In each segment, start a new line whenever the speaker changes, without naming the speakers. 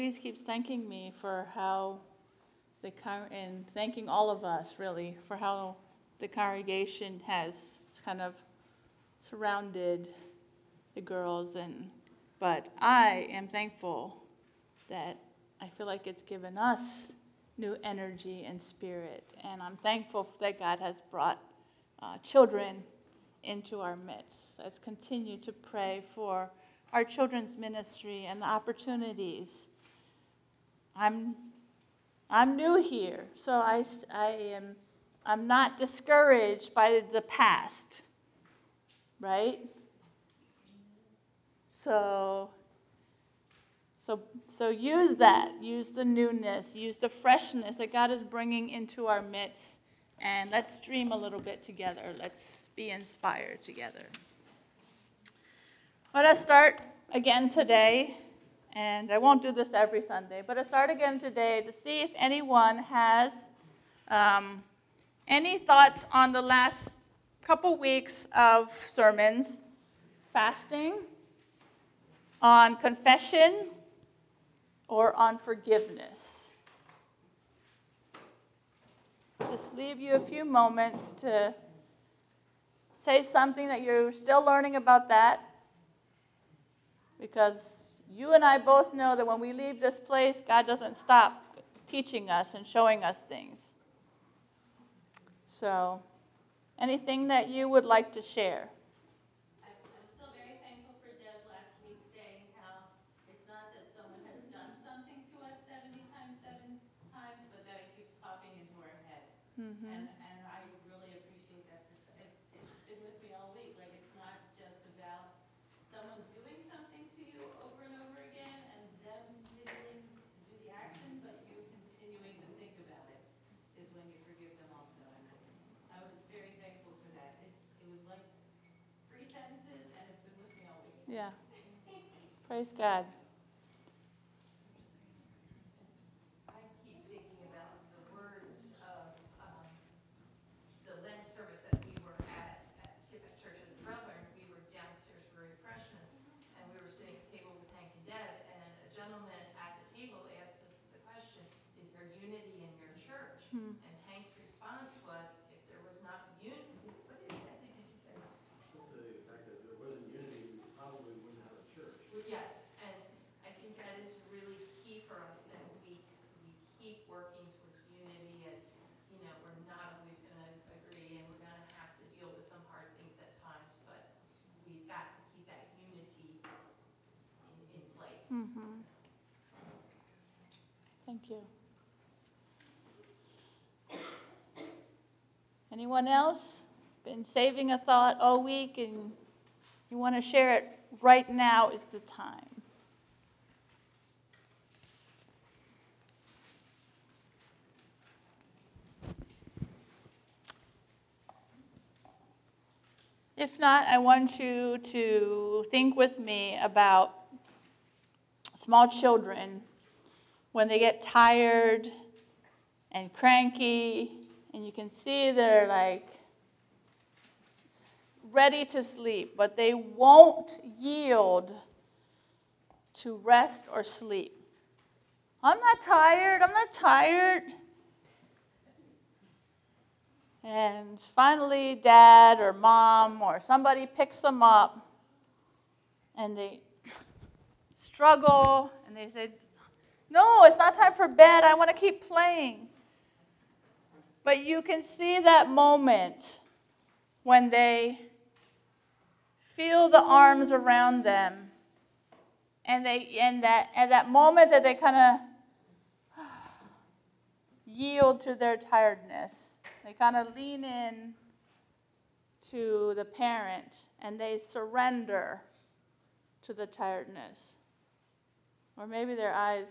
Please keeps thanking me for how and thanking all of us really for how the congregation has kind of surrounded the girls, but I am thankful that I feel like it's given us new energy and spirit, and I'm thankful that God has brought children into our midst. Let's continue to pray for our children's ministry and the opportunities. I'm new here, so I'm not discouraged by the past, right? So so so use that, use the newness, use the freshness that God is bringing into our midst, and let's dream a little bit together. Let's be inspired together. Let us start again today, and I won't do this every Sunday, but I start again today to see if anyone has um, any thoughts on the last couple weeks of sermons, fasting, on confession, or on forgiveness. Just leave you a few moments to say something that you're still learning about that, because you and I both know that when we leave this place, God doesn't stop teaching us and showing us things. So, anything that you would like to share?
I'm still very thankful for Deb last week saying how it's not that someone has done something to us 70 times, 7 times, but that it keeps popping into our head.
Mm-hmm.
And I really appreciate that. It's been with me all week. Like, it's not just about someone doing something to you over and over again and them continuing to do the action, but you continuing to think about it is when you forgive them also. And I was very thankful for that. It was like 3 sentences, and it's been with me all week.
Yeah. Praise God.
I keep thinking about the words of the Lent service that we were at Skip at Church of the Brethren. We were downstairs for refreshments, and we were sitting at the table with Hank and Deb, and a gentleman at the table asked us the question, is there unity in your church? And Hank's response was, if there was not unity, what exactly did you say?
Something to the effect that if there wasn't unity, we probably wouldn't have a church.
Well, yes, and I think that is really key for us, that we keep working towards unity, and we're not always going to agree, and we're going to have to deal with some hard things at times, but we've got to keep that unity in place.
Mm-hmm. Thank you. Anyone else been saving a thought all week and you want to share it right now is the time. If not, I want you to think with me about small children when they get tired and cranky, and you can see they're like ready to sleep, but they won't yield to rest or sleep. I'm not tired. I'm not tired. And finally, dad or mom or somebody picks them up, and they struggle, and they say, no, it's not time for bed. I want to keep playing. But you can see that moment when they feel the arms around them, and at that moment that they kind of yield to their tiredness. They kind of lean in to the parent, and they surrender to the tiredness. Or maybe their eyes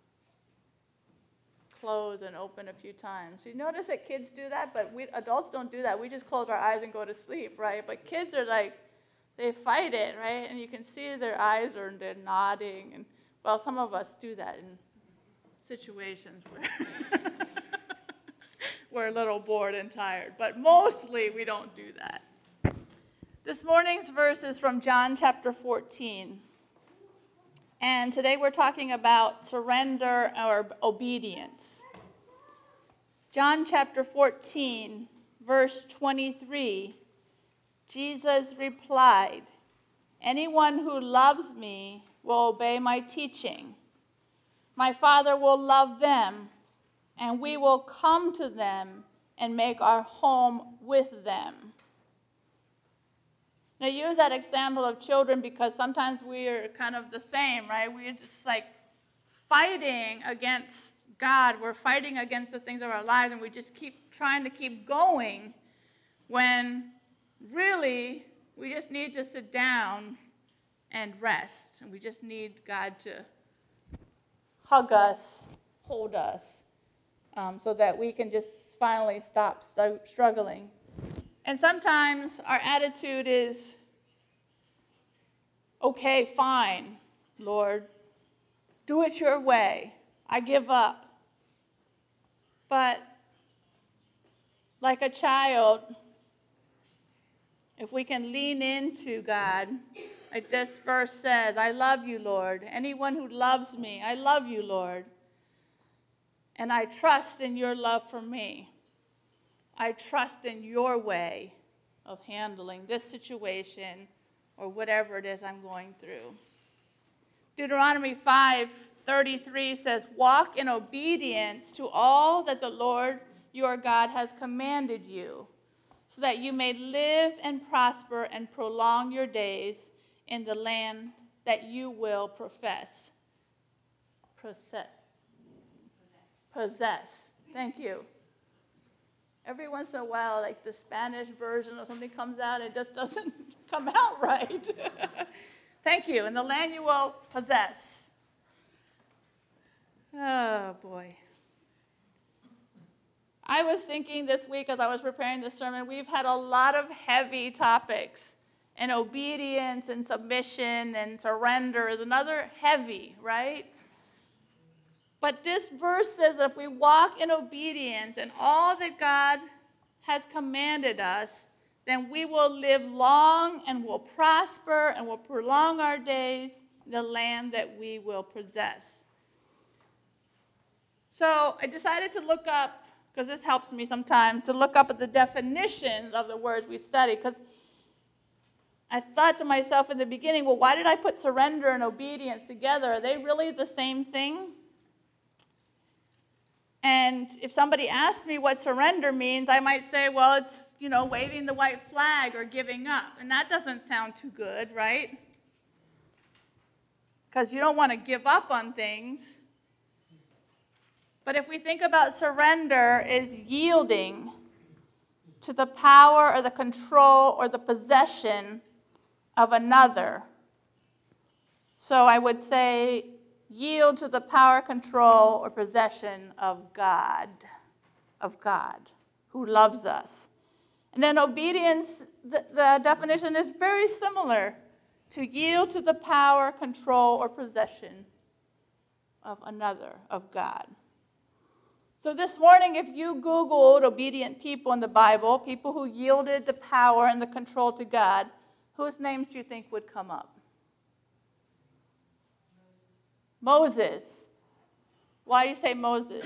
close and open a few times. You notice that kids do that, but we adults don't do that. We just close our eyes and go to sleep, right? But kids are like, they fight it, right? And you can see their eyes they're nodding. And well, some of us do that in situations where we're a little bored and tired. But mostly we don't do that. This morning's verse is from John chapter 14. And today we're talking about surrender or obedience. John chapter 14, verse 23, Jesus replied, "Anyone who loves me will obey my teaching. My Father will love them, and we will come to them and make our home with them." Now, I use that example of children because sometimes we're kind of the same, right? We're just like fighting against God. We're fighting against the things of our lives, and we just keep trying to keep going when really we just need to sit down and rest. And we just need God to hug us, hold us, so that we can just finally stop struggling. And sometimes our attitude is, okay, fine, Lord, do it your way. I give up. But like a child, if we can lean into God, like this verse says, I love you, Lord. Anyone who loves me, I love you, Lord. And I trust in your love for me. I trust in your way of handling this situation or whatever it is I'm going through. Deuteronomy 5:33 says, "Walk in obedience to all that the Lord your God has commanded you, so that you may live and prosper and prolong your days in the land that you will possess." Thank you. Every once in a while, like the Spanish version or something comes out, it just doesn't come out right. Thank you. In the land you will possess. Oh, boy. I was thinking this week as I was preparing this sermon, we've had a lot of heavy topics. And obedience and submission and surrender is another heavy, right? But this verse says that if we walk in obedience and all that God has commanded us, then we will live long and will prosper and will prolong our days in the land that we will possess. So I decided to look up, because this helps me sometimes, to look up at the definitions of the words we study, because I thought to myself in the beginning, well, why did I put surrender and obedience together? Are they really the same thing? And if somebody asks me what surrender means, I might say, well, it's, waving the white flag or giving up. And that doesn't sound too good, right? Because you don't want to give up on things. But if we think about surrender as yielding to the power or the control or the possession of another. So I would say yield to the power, control, or possession of God, who loves us. And then obedience, the definition is very similar to yield to the power, control, or possession of another, of God. So this morning, if you Googled obedient people in the Bible, people who yielded the power and the control to God, whose names do you think would come up? Moses. Why do you say Moses?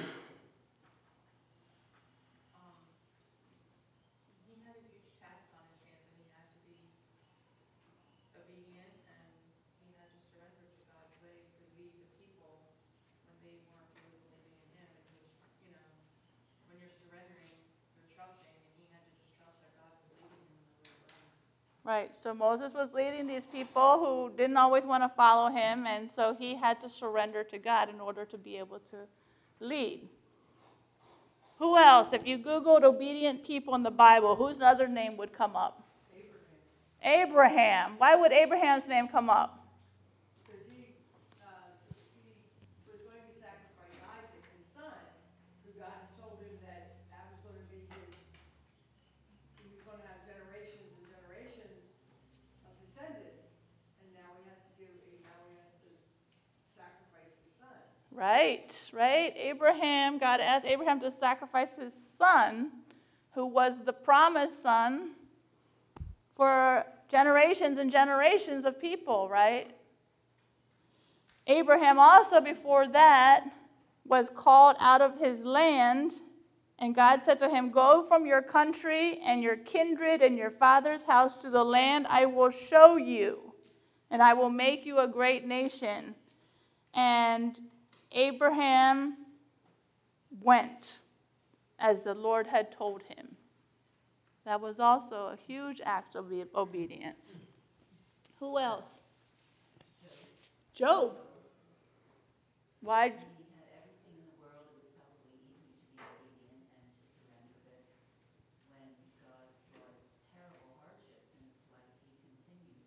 He had a huge task on his hands, and he had to be obedient, and he had to surrender to God's way to lead the people when they weren't really believing in him. And he was, when you're surrendering, you're trusting, and he had to just trust that God was leading him in the right way.
Right, so Moses was leading these people who didn't always want to follow him, and so he had to surrender to God in order to be able to lead. Who else? If you Googled obedient people in the Bible, whose other name would come up? Abraham. Why would Abraham's name come up?
Because he was going to sacrifice Isaac, his son, who God told him that was going to be he was going to have generations and generations of descendants, and now he has to sacrifice his son.
Right. God asked Abraham to sacrifice his son, who was the promised son for generations and generations of people, right? Abraham also, before that, was called out of his land, and God said to him, "Go from your country and your kindred and your father's house to the land I will show you, and I will make you a great nation." And Abraham went as the Lord had told him. That was also a huge act of obedience. Who else? Job. Why?
When he had everything in the world, it was probably easy to be obedient and to surrender. But when God brought terrible hardship in his life, he continued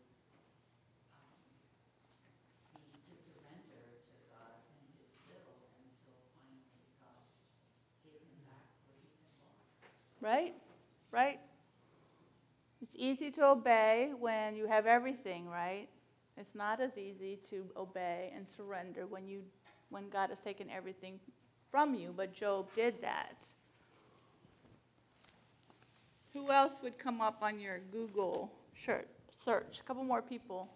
to surrender to God and his will until finally God gave him back what he had lost.
Right? Right? It's easy to obey when you have everything, right? It's not as easy to obey and surrender when God has taken everything from you, but Job did that. Who else would come up on your Google search? A couple more people.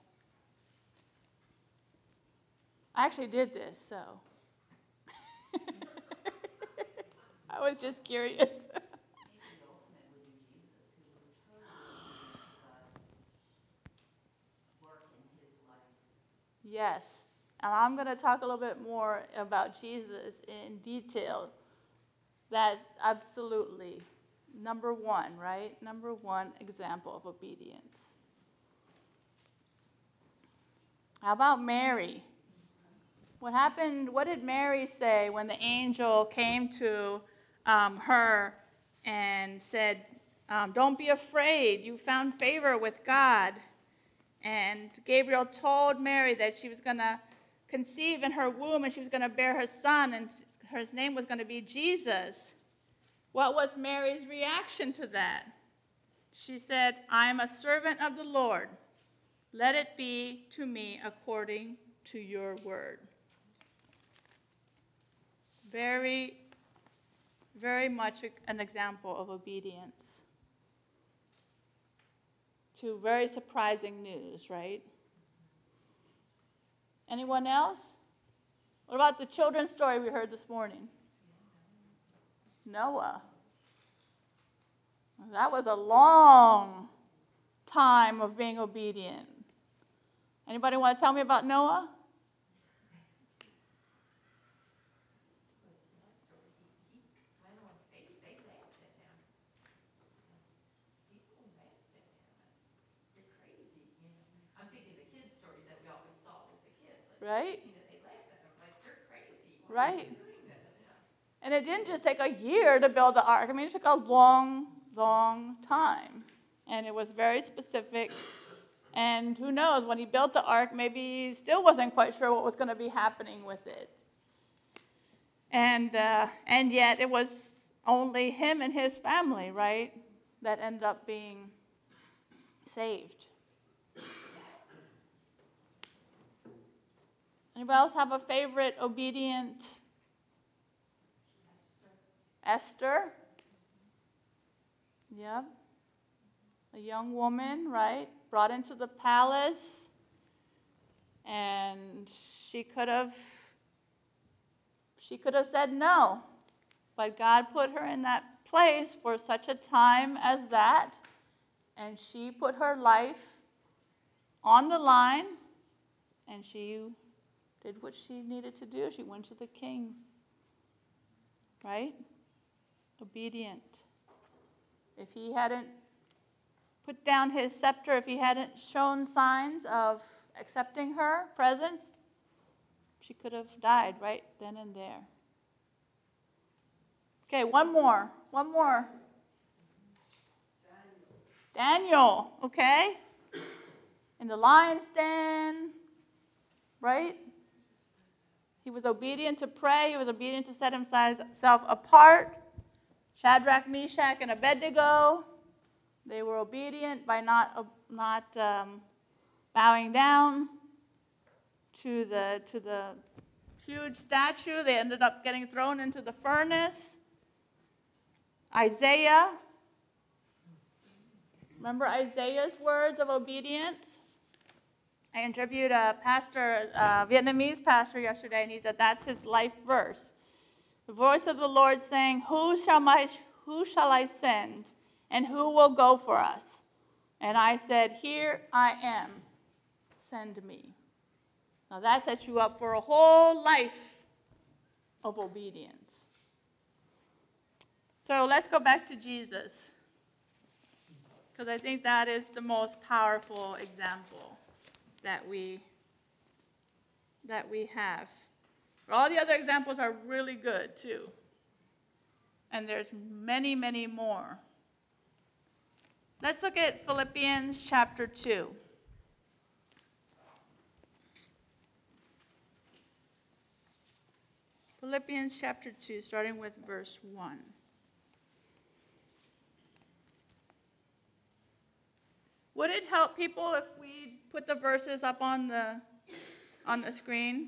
I actually did this, so. I was just curious.
Maybe the ultimate would be Jesus, who was totally obedient to God's work in his life.
Yes. And I'm going to talk a little bit more about Jesus in detail. That's absolutely number one, right? Number one example of obedience. How about Mary? What happened? What did Mary say when the angel came to her and said, "Don't be afraid. You found favor with God." And Gabriel told Mary that she was going to conceive in her womb and she was going to bear her son, and his name was going to be Jesus. What was Mary's reaction to that? She said, "I am a servant of the Lord. Let it be to me according to your word." Very, very much an example of obedience to very surprising news, right? Anyone else? What about the children's story we heard this morning? Noah. That was a long time of being obedient. Anybody want to tell me about Noah?
Went on faith, they laughed at him. People laughed at him. You're crazy, you know. I'm thinking the kids' stories that we always saw with the kids. Like,
Right?
you know, they laughed at him like, "You're crazy. Why
Right.
are you doing this?" Yeah.
And it didn't just take a year to build the ark. I mean, it took a long, long time. And it was very specific. And who knows, when he built the ark, maybe he still wasn't quite sure what was going to be happening with it. And yet it was only him and his family, right, that ended up being saved. Anybody else have a favorite obedient? Esther. Yep. A young woman, right, brought into the palace. And she could have said no. But God put her in that place for such a time as that. And she put her life on the line. And she did what she needed to do. She went to the king. Right? Obedient. If he hadn't put down his scepter, if he hadn't shown signs of accepting her presence, she could have died right then and there. Okay, one more. Daniel, okay? In the lion's den, right? He was obedient to pray. He was obedient to set himself apart. Shadrach, Meshach, and Abednego, they were obedient by not bowing down to the huge statue. They ended up getting thrown into the furnace. Isaiah, remember Isaiah's words of obedience? I interviewed a pastor, a Vietnamese pastor yesterday, and he said that's his life verse. The voice of the Lord saying, who shall I send, and who will go for us? And I said, here I am, send me. Now that sets you up for a whole life of obedience. So let's go back to Jesus, because I think that is the most powerful example that we have. All the other examples are really good too. And there's many, many more. Let's look at Philippians chapter 2. Philippians chapter 2, starting with verse 1. Would it help people if we put the verses up on the screen?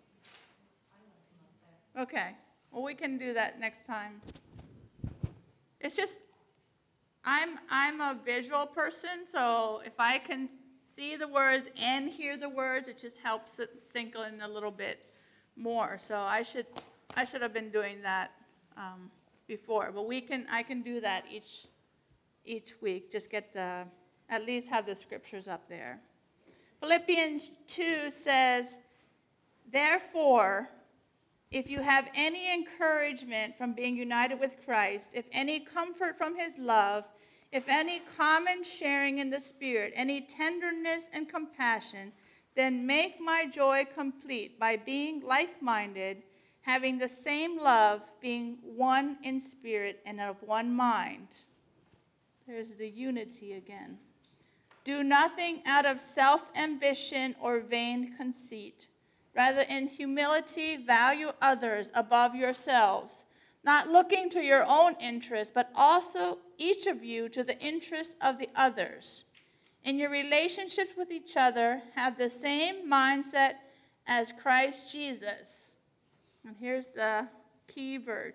Okay. Well, we can do that next time. It's just I'm a visual person, so if I can see the words and hear the words, it just helps it sink in a little bit more. So I should have been doing that before, but I can do that each week. Just get at least have the scriptures up there. Philippians 2 says, therefore, if you have any encouragement from being united with Christ, if any comfort from his love, if any common sharing in the Spirit, any tenderness and compassion, then make my joy complete by being like-minded, having the same love, being one in spirit and of one mind. There's the unity again. Do nothing out of self-ambition or vain conceit. Rather, in humility, value others above yourselves, not looking to your own interests, but also each of you to the interests of the others. In your relationships with each other, have the same mindset as Christ Jesus. And here's the key verse.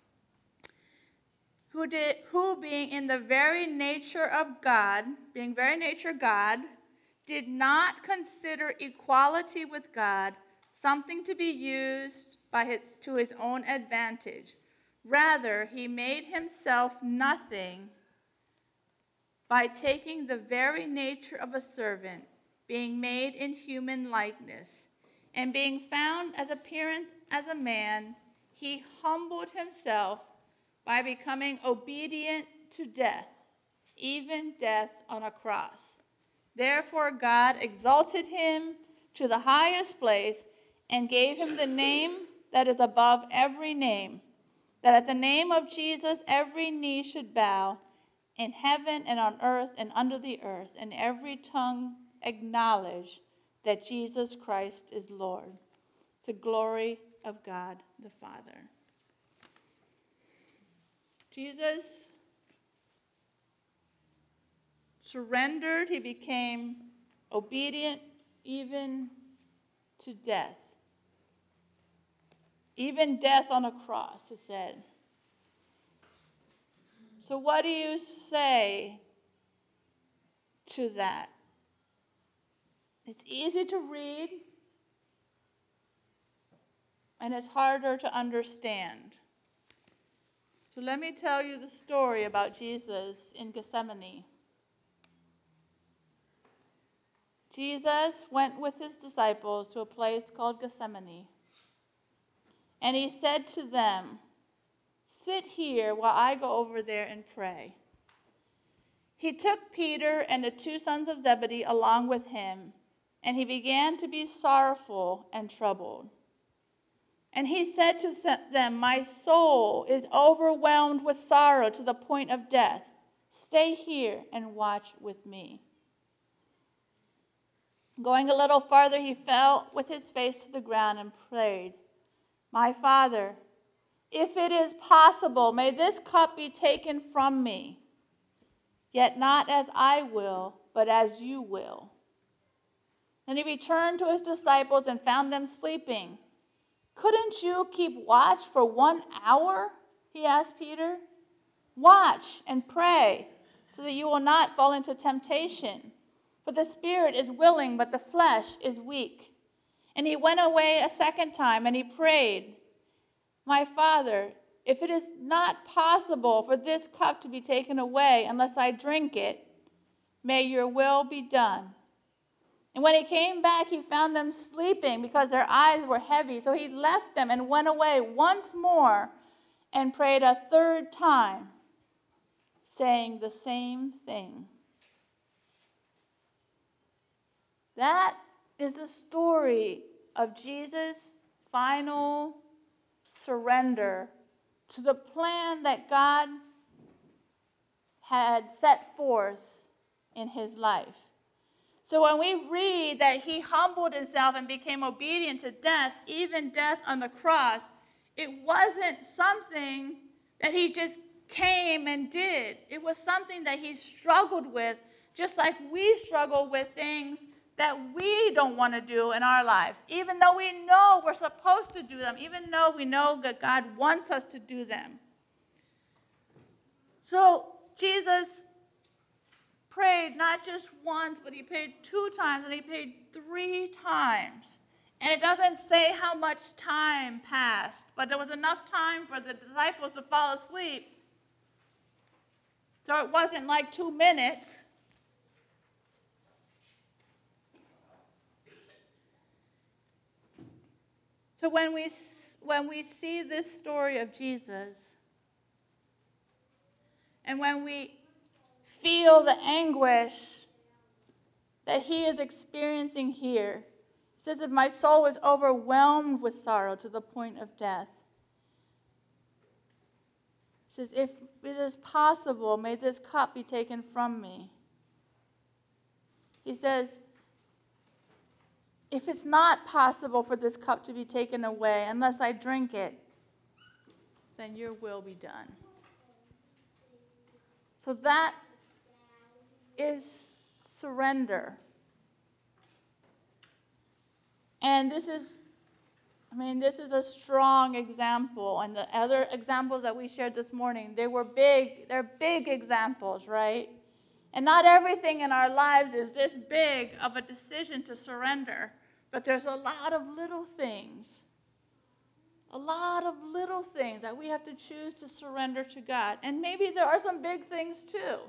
Who being in the very nature of God, being very nature God, did not consider equality with God something to be used to his own advantage. Rather, he made himself nothing by taking the very nature of a servant, being made in human likeness, and being found as appearance as a man, he humbled himself by becoming obedient to death, even death on a cross. Therefore God exalted him to the highest place and gave him the name that is above every name, that at the name of Jesus every knee should bow, in heaven and on earth and under the earth, and every tongue acknowledge that Jesus Christ is Lord, to glory of God the Father. Jesus surrendered, he became obedient even to death. Even death on a cross, it said. So what do you say to that? It's easy to read, and it's harder to understand. So let me tell you the story about Jesus in Gethsemane. Jesus went with his disciples to a place called Gethsemane, and he said to them, sit here while I go over there and pray. He took Peter and the two sons of Zebedee along with him, and he began to be sorrowful and troubled. And he said to them, my soul is overwhelmed with sorrow to the point of death. Stay here and watch with me. Going a little farther, he fell with his face to the ground and prayed, my Father, if it is possible, may this cup be taken from me. Yet not as I will, but as you will. Then he returned to his disciples and found them sleeping. Couldn't you keep watch for 1 hour? He asked Peter. Watch and pray so that you will not fall into temptation. For the spirit is willing, but the flesh is weak. And he went away a second time, and he prayed, My Father, if it is not possible for this cup to be taken away unless I drink it, may your will be done. And when he came back, he found them sleeping because their eyes were heavy. So he left them and went away once more and prayed a third time, saying the same thing. That is the story of Jesus' final surrender to the plan that God had set forth in his life. So when we read that he humbled himself and became obedient to death, even death on the cross, it wasn't something that he just came and did. It was something that he struggled with, just like we struggle with things that we don't want to do in our lives, even though we know we're supposed to do them, even though we know that God wants us to do them. So Jesus prayed not just once, but he prayed 2 times, and he prayed 3 times. And it doesn't say how much time passed, but there was enough time for the disciples to fall asleep. So it wasn't like 2 minutes. So when we see this story of Jesus, and when we feel the anguish that he is experiencing here, it says that my soul was overwhelmed with sorrow to the point of death. It says, if it is possible, may this cup be taken from me. He says, if it's not possible for this cup to be taken away unless I drink it, then your will be done. So that is surrender. And this is a strong example. And the other examples that we shared this morning, they're big examples, right? And not everything in our lives is this big of a decision to surrender. But there's a lot of little things that we have to choose to surrender to God. And maybe there are some big things too.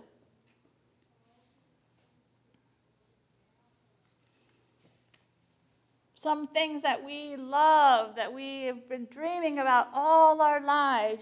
Some things that we love, that we have been dreaming about all our lives.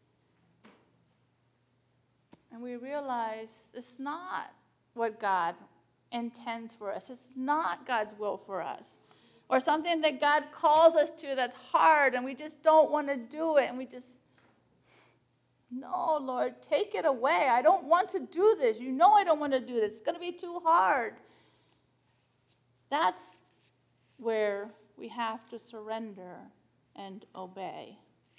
And we realize it's not what God intends for us. It's not God's will for us. Or something that God calls us to that's hard and we just don't want to do it. And we just, no, Lord, take it away. I don't want to do this. You know I don't want to do this. It's going to be too hard. That's where we have to surrender and obey.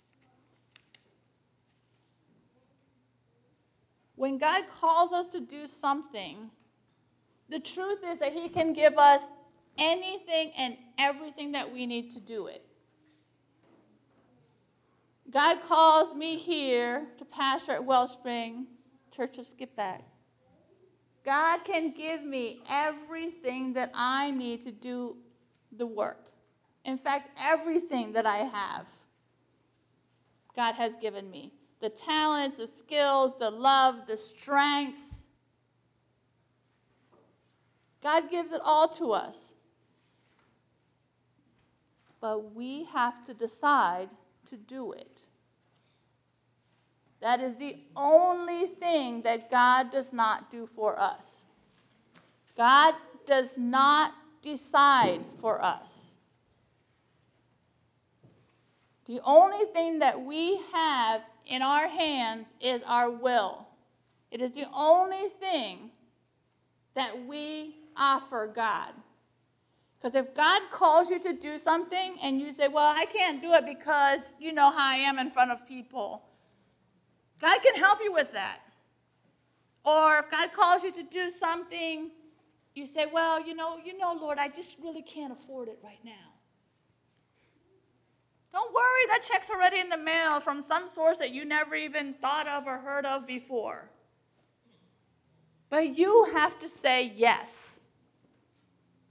When God calls us to do something, the truth is that he can give us anything and everything that we need to do it. God calls me here to pastor at Wellspring Church of Skippack. God can give me everything that I need to do the work. In fact, everything that I have, God has given me. The talents, the skills, the love, the strength. God gives it all to us. But we have to decide to do it. That is the only thing that God does not do for us. God does not decide for us. The only thing that we have in our hands is our will. It is the only thing that we offer God. Because if God calls you to do something and you say, well, I can't do it because you know how I am in front of people, God can help you with that. Or if God calls you to do something, you say, well, you know, Lord, I just really can't afford it right now. Don't worry, that check's already in the mail from some source that you never even thought of or heard of before. But you have to say yes.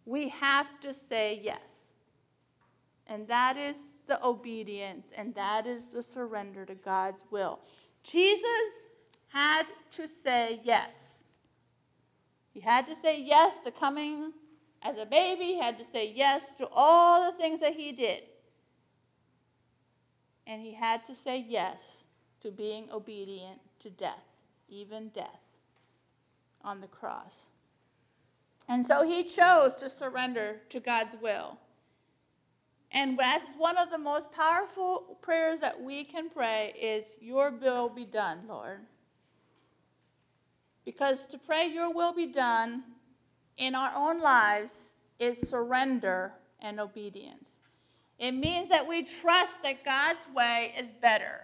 We have to say yes. And that is the obedience, and that is the surrender to God's will. Jesus had to say yes. He had to say yes to coming as a baby. He had to say yes to all the things that he did. And he had to say yes to being obedient to death, even death on the cross. And so he chose to surrender to God's will. And that's one of the most powerful prayers that we can pray is, your will be done, Lord. Because to pray your will be done in our own lives is surrender and obedience. It means that we trust that God's way is better.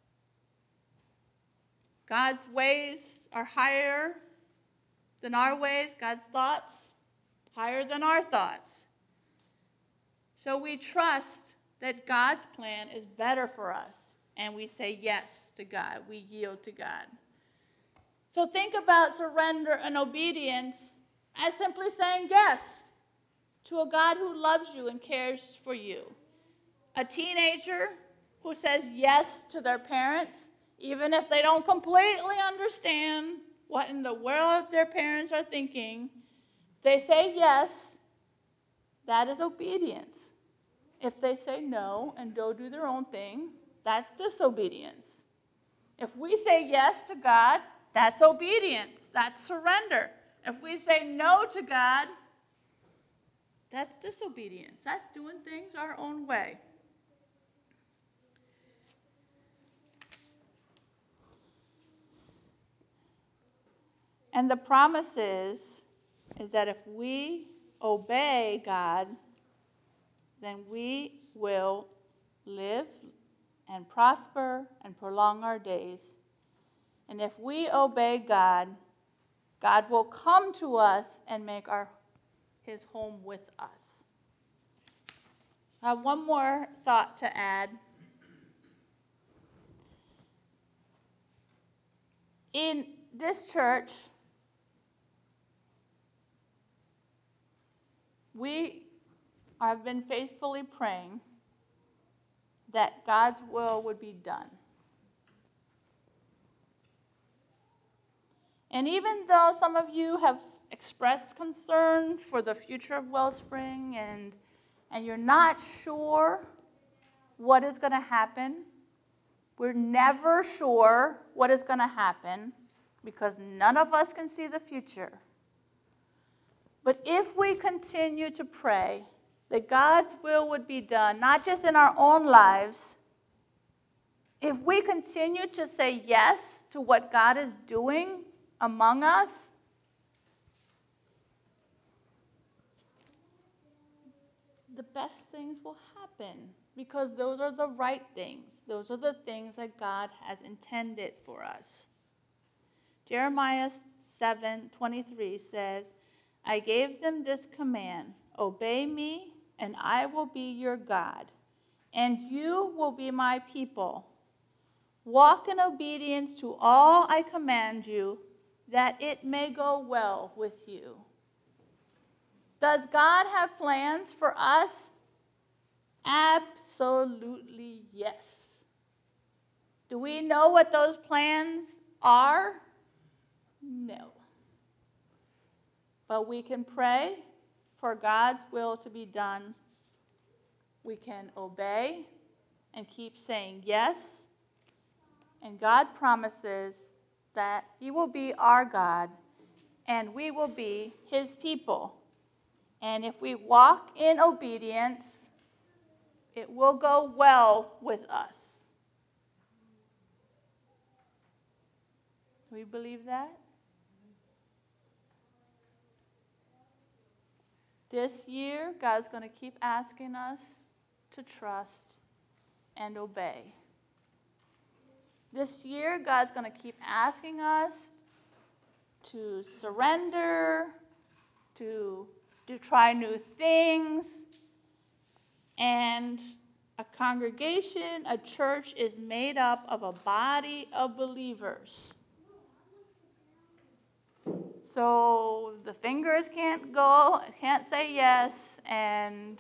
God's ways are higher than our ways. God's thoughts higher than our thoughts. So we trust that God's plan is better for us, and we say yes to God. We yield to God. So think about surrender and obedience as simply saying yes to a God who loves you and cares for you. A teenager who says yes to their parents, even if they don't completely understand what in the world their parents are thinking, they say yes, that is obedience. If they say no and go do their own thing, that's disobedience. If we say yes to God, that's obedience. That's surrender. If we say no to God, that's disobedience. That's doing things our own way. And the promise is that if we obey God, then we will live and prosper and prolong our days. And if we obey God, God will come to us and make his home with us. I have one more thought to add. In this church, we have been faithfully praying that God's will would be done. And even though some of you have expressed concern for the future of Wellspring and you're not sure what is going to happen, we're never sure what is going to happen because none of us can see the future. But if we continue to pray that God's will would be done, not just in our own lives, if we continue to say yes to what God is doing among us, the best things will happen because those are the right things. Those are the things that God has intended for us. Jeremiah 7:23 says, I gave them this command, obey me, and I will be your God, and you will be my people. Walk in obedience to all I command you, that it may go well with you. Does God have plans for us? Absolutely yes. Do we know what those plans are? No. But we can pray for God's will to be done. We can obey and keep saying yes. And God promises that He will be our God and we will be His people. And if we walk in obedience, it will go well with us. Do we believe that? This year, God's going to keep asking us to trust and obey. This year, God's going to keep asking us to surrender, to try new things. And a congregation, a church, is made up of a body of believers. So the fingers can't say yes, and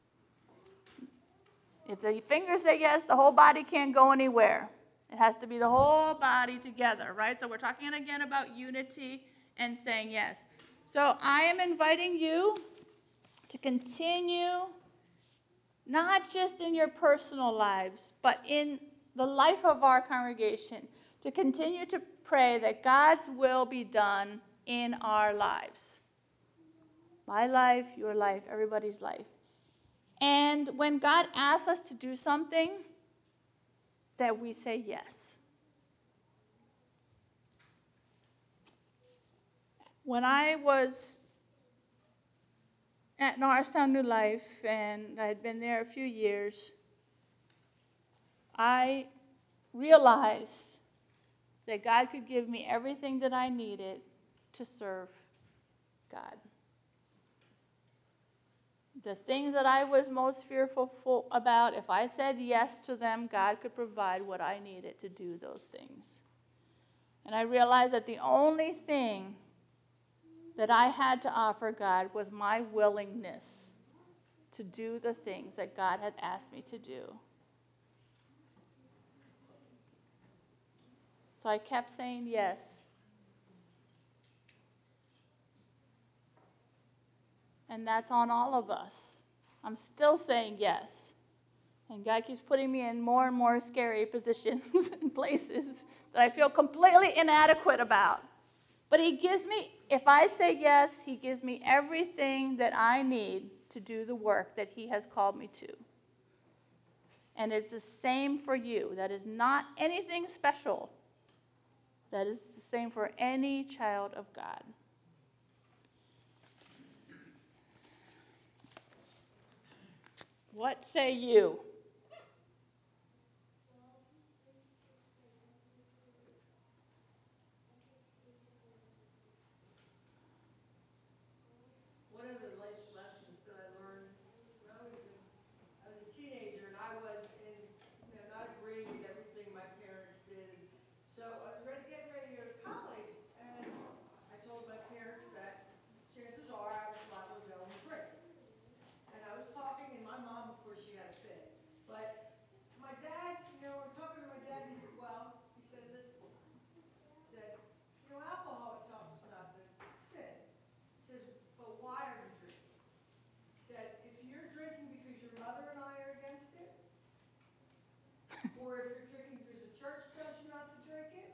if the fingers say yes, the whole body can't go anywhere. It has to be the whole body together, right? So we're talking again about unity and saying yes. So I am inviting you to continue, not just in your personal lives, but in the life of our congregation, to continue to pray that God's will be done in our lives. My life, your life, everybody's life. And when God asks us to do something, that we say yes. When I was at Norristown New Life, and I had been there a few years, I realized that God could give me everything that I needed to serve God. The things that I was most fearful about, if I said yes to them, God could provide what I needed to do those things. And I realized that the only thing that I had to offer God was my willingness to do the things that God had asked me to do. So I kept saying yes. And that's on all of us. I'm still saying yes. And God keeps putting me in more and more scary positions and places that I feel completely inadequate about. But He gives me, if I say yes, He gives me everything that I need to do the work that He has called me to. And it's the same for you. That is not anything special. That is the same for any child of God. What say you?
One of the life lessons that I learned when I was a teenager, and I was not agreeing with everything my parents did. So I was getting ready to go to college, and I told my parents that chances are I was liable to go and drink. And I was talking, and my mom, of course, she had a fit. But my dad, I'm talking to my dad, he said, well, he said, listen, he said, alcohol itself is not the sin. He says, but why are you drinking? He said, if you're drinking because your mother and I are against it, or if you're drinking because the church tells you not to drink it,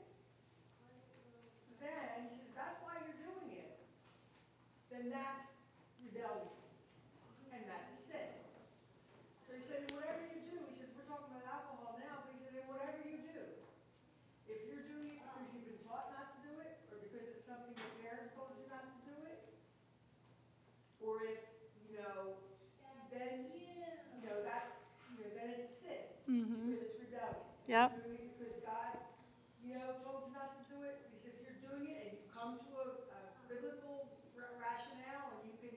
then, he says, that's why you're doing it. Then that's rebellion. And that's a sin. So he said, in whatever you do, he says, we're talking about alcohol now, but he said, in whatever you do, if you're doing it because you've been taught not to do it, or because it's something your parents told you not to do it, or if, then, that's, then it's a sin.
Mm-hmm.
Because it's rebellion.
Yep.
You're doing it because God, told you not to do it. He said, if you're doing it and you come to a biblical rationale and you can,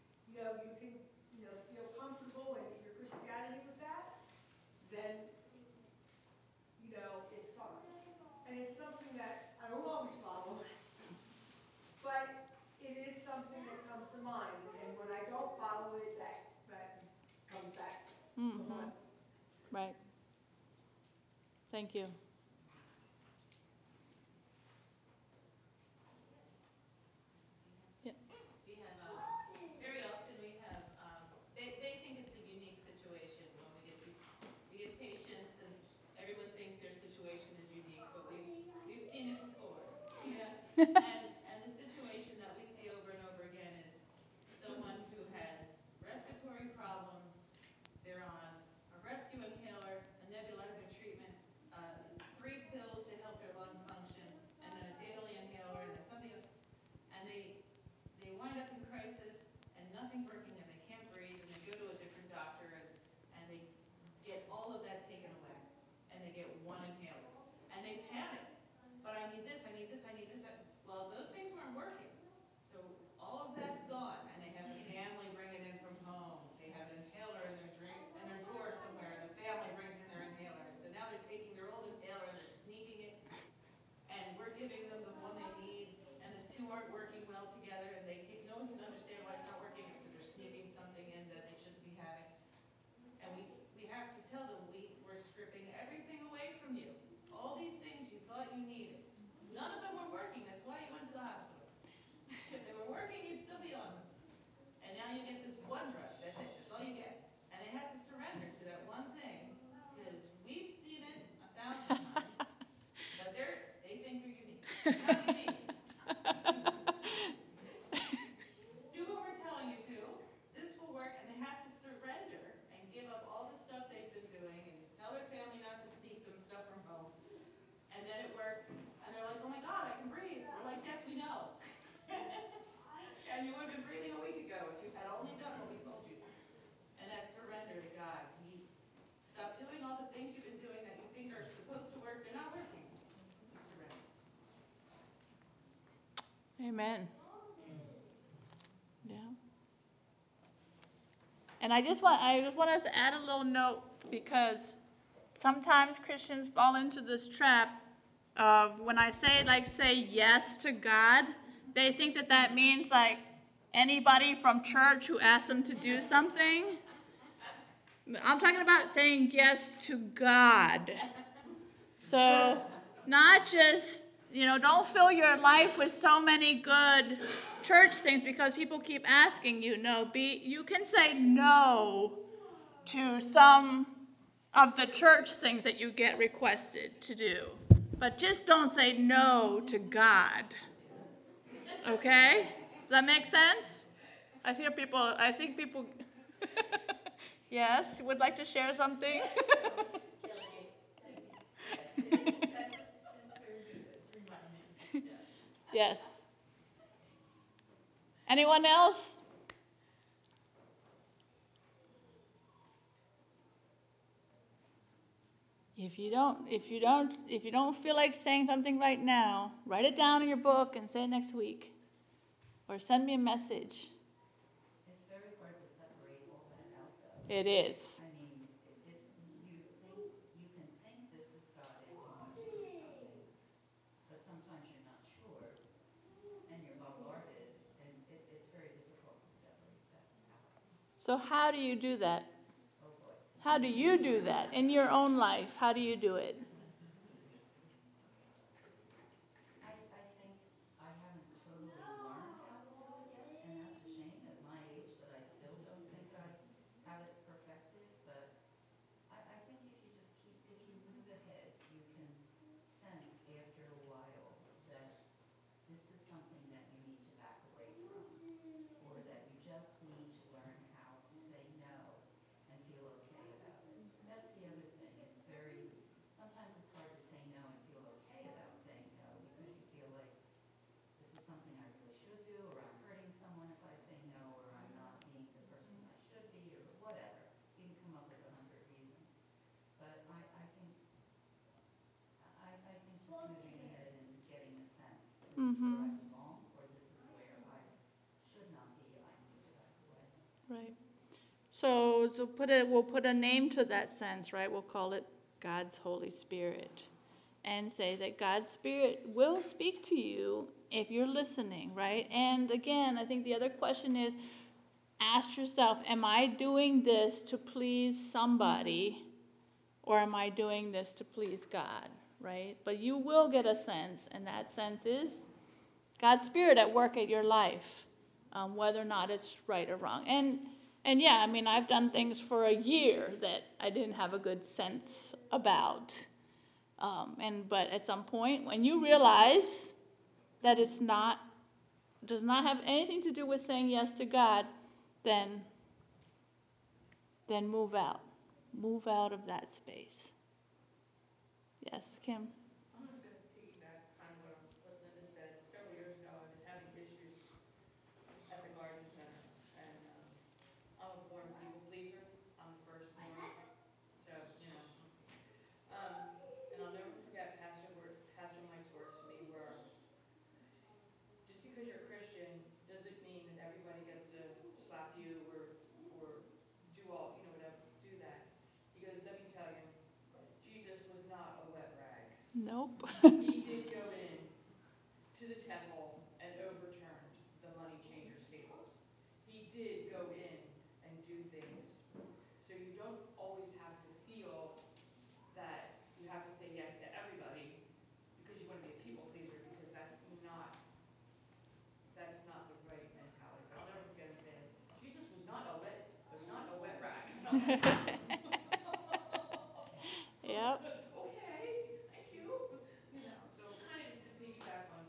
feel comfortable in your Christianity with that, then, it's fine. And it's something that I don't always follow, but it is something that comes to mind. And when I don't follow it, that comes back to
Mm-hmm.
haunt me.
Right. Thank you. Yeah.
We have, very often we have, they think it's a unique situation when we get patients and everyone thinks their situation is unique, but we've seen it before. Yeah. And the situation that we see over and over again is someone who has respiratory problems, they're on a rescue inhaler, a nebulizer treatment, 3 pills to help their lung function, and then a daily inhaler, and then something else, and they wind up in crisis, and nothing's working, and they can't breathe, and they go to a different doctor, and they get all of that taken away, and they get one inhaler, and they panic. But I need this, I need this, I need this. Well, those Not me. Do what we're telling you to. This will work, and they have to surrender and give up all the stuff they've been doing and tell their family not to sneak them stuff from home. And then it worked, and they're like, oh my God, I can breathe. We're like, yes, we know. And you would have been breathing a week ago if you had only done what we told you. And that's surrender to God. He stop doing all the things you've been doing that you think are supposed to work. They're not working. You surrender.
Amen. Yeah. And I just want us to add a little note, because sometimes Christians fall into this trap of, when I say yes to God, they think that that means like anybody from church who asks them to do something. I'm talking about saying yes to God. So not just, don't fill your life with so many good church things because people keep asking you. No, you can say no to some of the church things that you get requested to do. But just don't say no to God. Okay? Does that make sense? I think people, yes, would like to share something? Yes. Anyone else? If you don't feel like saying something right now, write it down in your book and say it next week. Or send me a message.
It's very hard to separate all that out, though.
It is.
I mean, you can think this is God asking you to do something, but sometimes you're not sure, and you're bombarded, and it's very difficult to separate that out.
So how do you do that?
Oh boy.
How do you do that in your own life? How do you do it?
I think I haven't totally learned how to do it yet, and that's a shame at my age that I still don't think I have it perfected, but I think if you move ahead, you can sense after a while that this is something that you need to back away from, or that you just need to learn how to say no and feel okay about it. That's the other thing. Sometimes it's hard to say no and feel okay about saying no because you feel like this is something I really should do, or I'm hurting someone if I say no, or I'm not being the person I should be, or whatever. You can come up with 100 reasons. But I think just moving ahead and getting a sense, this is where I belong, or this is where I should not be, I need to back away.
Right. So we'll put a name to that sense, right? We'll call it God's Holy Spirit. And say that God's Spirit will speak to you if you're listening, right? And again, I think the other question is, ask yourself, am I doing this to please somebody, or am I doing this to please God, right? But you will get a sense, and that sense is God's Spirit at work at your life, whether or not it's right or wrong. And yeah, I mean, I've done things for a year that I didn't have a good sense about. But at some point, when you realize that does not have anything to do with saying yes to God, then move out. Move out of that space. Yes, Kim?
I'm just going to piggyback kind of what Linda said. Several years ago, I was having issues at the garden center, and I'm a born people pleaser. I'm the firstborn, so and I'll never forget Pastor Mike's words to me were, just because you're a Christian doesn't mean that everybody gets to slap you or do whatever, do that. He goes, let me tell you, Jesus was not a wet rag.
Nope.
He did go in to the temple and overturned the money changers' tables. He did go in and do things. So you don't always have to feel that you have to say yes to everybody because you want to be a people pleaser, because that's not the right mentality. But I'll never forget him saying, Jesus was not a wet rag. And I'm like,
Yep.
okay, thank you. So kind of just to piggyback on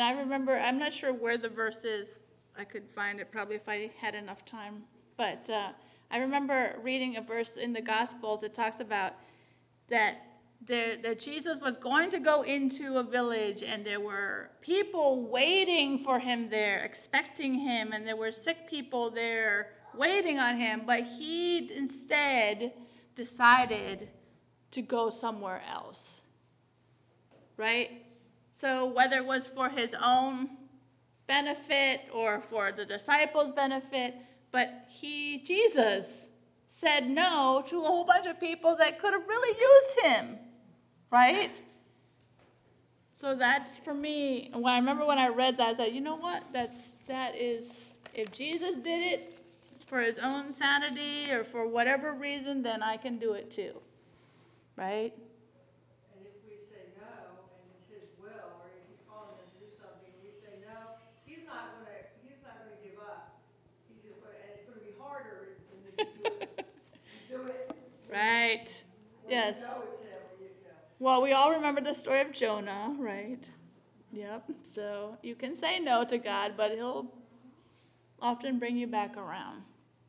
And I remember, I'm not sure where the verse is. I could find it probably if I had enough time. But I remember reading a verse in the Gospels that talks about that Jesus was going to go into a village, and there were people waiting for him there, expecting him, and there were sick people there waiting on him, but he instead decided to go somewhere else, right? So whether it was for his own benefit or for the disciples' benefit, but Jesus, said no to a whole bunch of people that could have really used him, right? So that's for me. When I remember when I read that, I thought, you know what? That is, if Jesus did it for his own sanity or for whatever reason, then I can do it too, right?
And if we say no, and it's his will, or if he's calling us to do something, and we say no, he's not gonna give up. He's just gonna, and it's gonna be harder when you do it.
Right.
When
Yes.
you know it's him, you know.
Well, we all remember the story of Jonah, right? Yep. So you can say no to God, but he'll often bring you back around.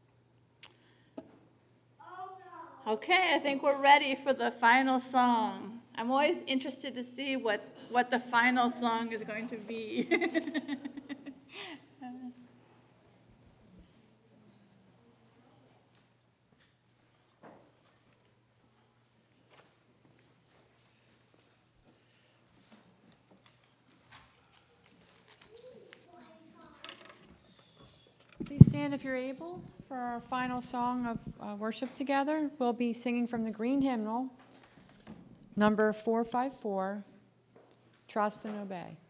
Okay, I think we're ready for the final song. I'm always interested to see what the final song is going to be.
Please stand if you're able for our final song of worship together. We'll be singing from the Green Hymnal, number 454, Trust and Obey.